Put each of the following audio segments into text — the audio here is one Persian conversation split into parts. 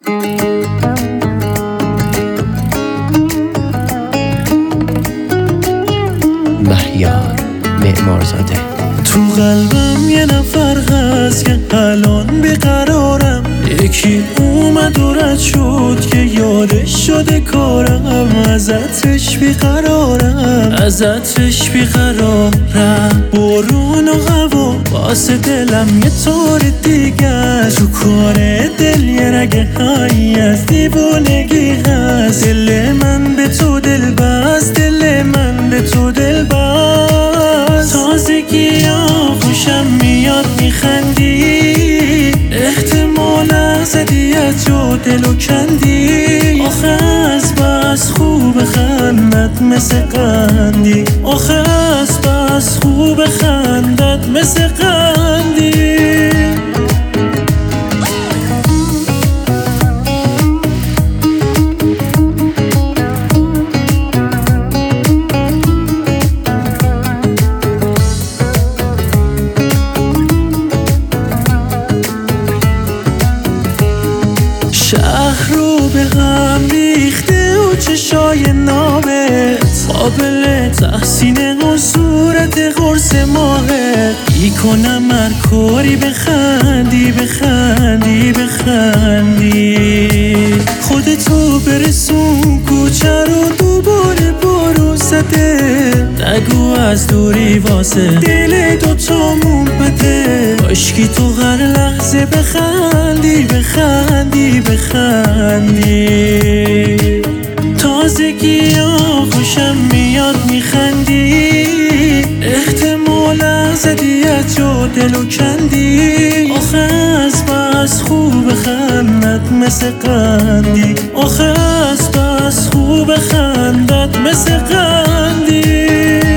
مهیار معمارزاده. تو قلبم یه نفر هست که الان بیقرارم، یکی اومد و رد شد که یادش شده کارم، ازتش بیقرارم. بارون و هوا واسه دلم یه طور دیگه، تو کار دل یه رگه هایی از دیوانگی هست. دل من به تو دل بست، دل من به تو دل بست. تازگی ها خوشم میاد میخندی، احتمال از هدیت و دلو کندی. آخه از بس خوب خندت مثل قندی، آخه از بس خوب خندت مثل قندی. شهر رو به هم ریخته و چشای نابت، قابل تحسین و صورت قرص ماهت. میکنم هر کاری بخندی خودتو برسون کوچه رو دوباره بارو زده. نگو از دوری واسه دل دوتامون بده، کاشکی تو هر لحظه بخندی تازگی ها خوشم میاد میخندی، احتمال از هدیت و دلو کندی. آخه از بس خوب خندت مثل قندی، آخه از بس خوب خندت مثل قندی.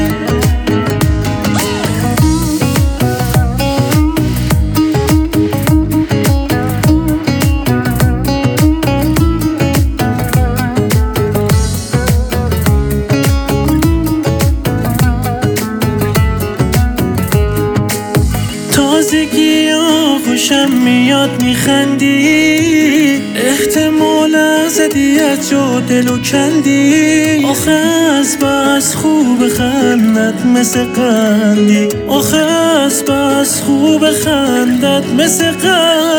تازگی ها خوشم میاد میخندی، احتمال از هدیت و دلو کندی. آخه از بس خوب خندت مثل قندی، آخه از بس خوب خندت مثل قندی.